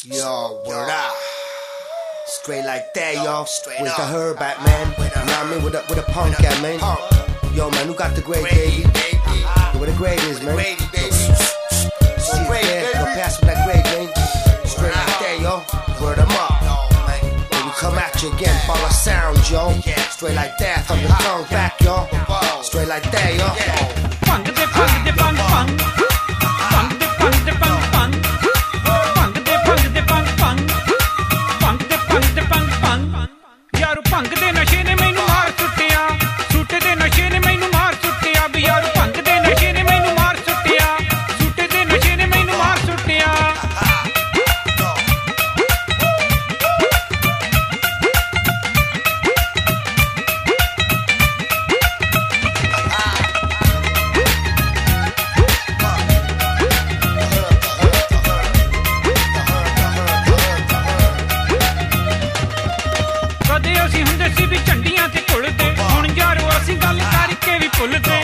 Yo, word up. Straight like that, yo. With the herb at, man. You know what I mean? With a punk at, man. Yo, man, who got the grade, baby? Yo, where the grade is, man? See it there, yo, pass me that grade, man. Straight like that, yo. Word them up. When we come at you again, follow sound, yo. Straight like that, from the tongue back, yo. Straight like that, yo. Punk de punk de punk punk. Punk de punk de punk punk. Punk de punk de punk punk. Punk de punk de punk punk. ਯਾਰ ਭੰਗ ਦੇ ਨਸ਼ੇ ਨੇ ਮੈਨੂੰ ਮਾਰ ਸੁੱਟਿਆ, ਸੂਟੇ ਦੇ ਨਸ਼ੇ ਨੇ ਮੈਨੂੰ ਮਾਰ ਸੁੱਟਿਆ, ਵੀ ਯਾਰ ਭੰਗ ਦੇ ਨਸ਼ੇ ਨੇ ਮੈਨੂੰ ਮਾਰ ਸੁੱਟਿਆ, ਸੂਟੇ ਦੇ ਨਸ਼ੇ ਨੇ ਮੈਨੂੰ ਮਾਰ ਸੁੱਟਿਆ। ਕਦੇ ਅਸੀਂ ਹੁੰਦੇ ਸੀ ਵੀ ਝੰਡੀਆਂ ਤੇ ਘੁਲਦੇ, ਹੁਣ ਯਾਰੋ ਅਸੀਂ ਗੱਲ ਕਰਕੇ ਵੀ ਭੁੱਲਦੇ।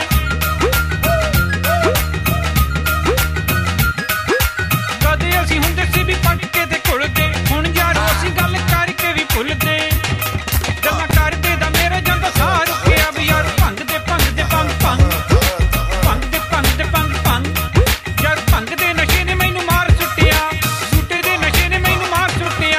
ਕਦੇ ਅਸੀਂ ਹੁੰਦੇ ਸੀ ਵੀ ਪਟਕੇ ਤੇ ਘੁਲਦੇ, ਹੁਣ ਯਾਰੋ ਅਸੀਂ ਗੱਲ ਕਰਕੇ ਵੀ ਭੁੱਲਦੇ। ਗੱਲਾਂ ਕਰਦੇ ਦਾ ਮੇਰੇ ਜਾਂਦਾ ਸਾਹ ਰੁਕਿਆ, ਵੀ ਯਾਰ ਭੰਗ ਦੇ ਭੰਗ ਦੇ ਭੰਗ ਭੰਗ। ਭੰਗ ਦੇ ਭੰਗ ਦੇ ਭੰਗ ਭੰਗ। ਯਾਰ ਭੰਗ ਦੇ ਨਸ਼ੇ ਨੇ ਮੈਨੂੰ ਮਾਰ ਸੁੱਟਿਆ, ਸੂਟੇ ਦੇ ਨਸ਼ੇ ਨੇ ਮੈਨੂੰ ਮਾਰ ਸੁੱਟਿਆ।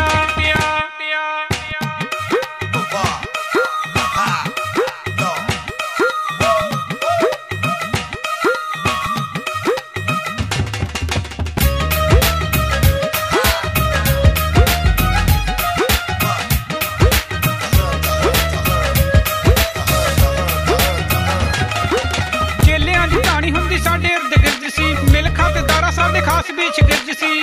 ਚੇਲਿਆਂ ਦੀ ਕਹਾਣੀ ਹੁੰਦੀ ਸਾਡੇ ਇਰਦ ਗਿਰਦ ਸੀ, ਮਿਲਖਾਂ ਤੇ ਦਾਰਾ ਸਾਡੇ ਖਾਸ ਵਿੱਚ ਗਿਰਜ ਸੀ।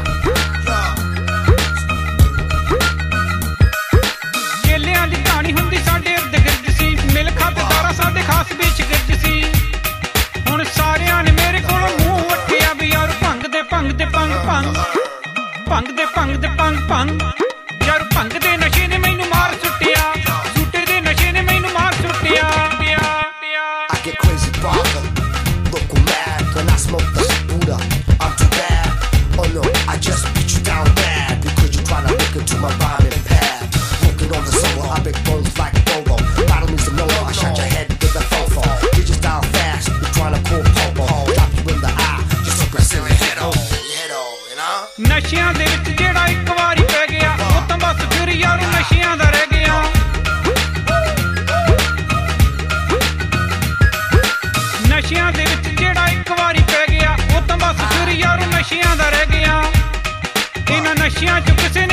ਚੇਲਿਆਂ ਦੀ ਕਹਾਣੀ ਹੁੰਦੀ ਸਾਡੇ ਇਰਦ ਗਿਰਦ ਸੀ, ਮਿਲਖਾਂ ਤੇ ਦਾਰਾ ਸਾਡੇ ਖਾਸ ਵਿੱਚ ਗਿਰਜ ਸੀ। ਹੁਣ ਸਾਰਿਆਂ ਨੇ ਮੇਰੇ ਕੋਲੋਂ ਮੂੰਹ ਵੱਟਿਆ, ਵੀ ਯਾਰ ਭੰਗ ਦੇ ਭੰਗ ਦੇ ਭੰਗ ਭੰਗ। ਭੰਗ ਦੇ ਭੰਗ ਦੇ ਭੰਗ ਭੰਗ। ਯਾਰ ਭੰਗ ਦੇ ਨਸ਼ੇ ਨੇ ਮੈਨੂੰ ਮਾਰ ਸੁੱਟਿਆ, ਸੂਟੇ ਦੇ ਨਸ਼ੇ ਨੇ ਮੈਨੂੰ ਮਾਰ ਸੁੱਟਿਆ। I get crazy bothered, local mad when I smoke the Buddha. I'm too bad. Oh no, I just beat you down bad because you tryna look into my rhyming pad. Working on the solo, I big bones like Bobo. Battle me some Nolo, I shot your head with a fofo. You just down fast, you tryna pull popo. Drop you in the eye, just so Brazilian head on, you know? ਨਸ਼ਿਆਂ ਦੇ ਵਿੱਚ ਜਿਹੜਾ ਇੱਕ ਵਾਰੀ ਪੈ ਗਿਆ, ਉਹ ਤਾਂ ਬਸ ਫਿਰ ਯਾਰ ਨਸ਼ਿਆਂ ਦਾ ਰਹਿ ਗਿਆ। ਨਸ਼ਿਆਂ ਦੇ ਵਿੱਚ ਜਿਹੜਾ ਇੱਕ ਵਾਰੀ ਪੈ ਗਿਆ, ਉਹ ਤਾਂ ਬਸ ਫਿਰ ਯਾਰ ਨਸ਼ਿਆਂ ਦਾ ਰਹਿ ਗਿਆ। ਇਹਨਾਂ ਨਸ਼ਿਆਂ 'ਚ ਕਿਸੇ